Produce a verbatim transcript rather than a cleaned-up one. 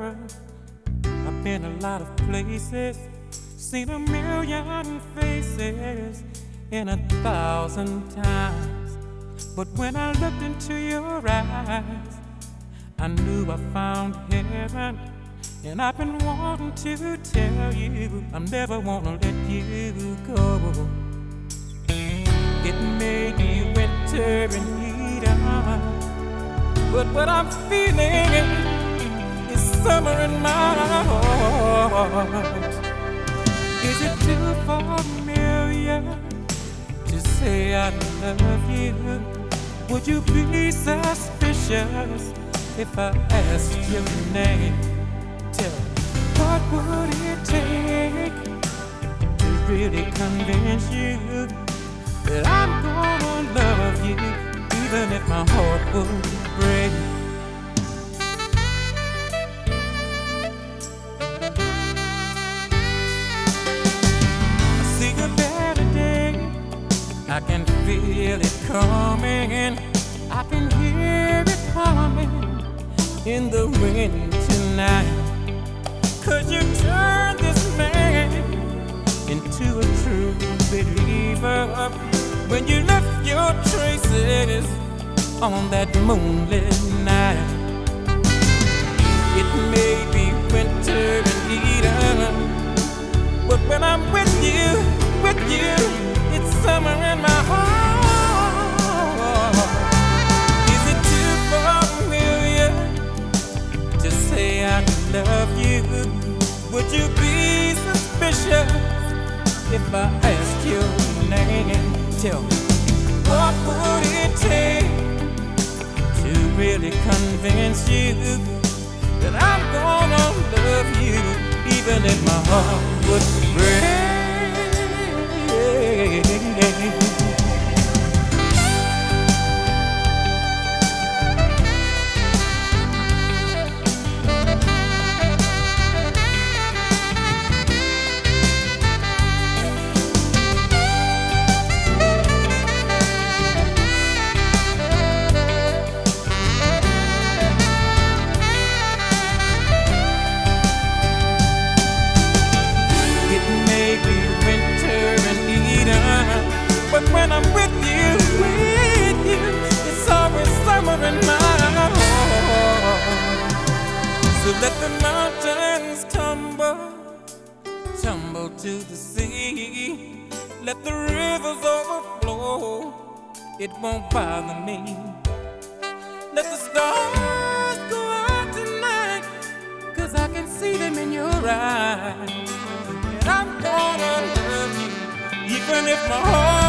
world. I've been a lot of places, seen a million faces in a thousand times. But when I looked into your eyes, I knew I found heaven. And I've been wanting to tell you, I'm never wanna let you go. It may be winter in Eden, but what I'm feeling is summer in my heart. Is it too familiar to say I love you? Would you be suspicious if I asked your name? Tell me, what would it take to really convince you that I'm gonna love you, even if my heart would break? I see a better day, I can feel it coming, I can hear it coming in the wind tonight. Could you turn this man into a true believer when you left your traces on that moonlit night? It may be winter in Eden, but when I'm with you, with you, it's summer in my heart. Is it too familiar to say I love you? Would you be suspicious if I asked your name? Tell me, what would it take to really convince you that I'm gonna love you, even if my heart would break? But when I'm with you, with you, it's always summer in my heart. So let the mountains tumble, tumble to the sea. Let the rivers overflow, it won't bother me. Let the stars go out tonight, 'cause I can see them in your eyes. And I'm gonna love you, even if my heart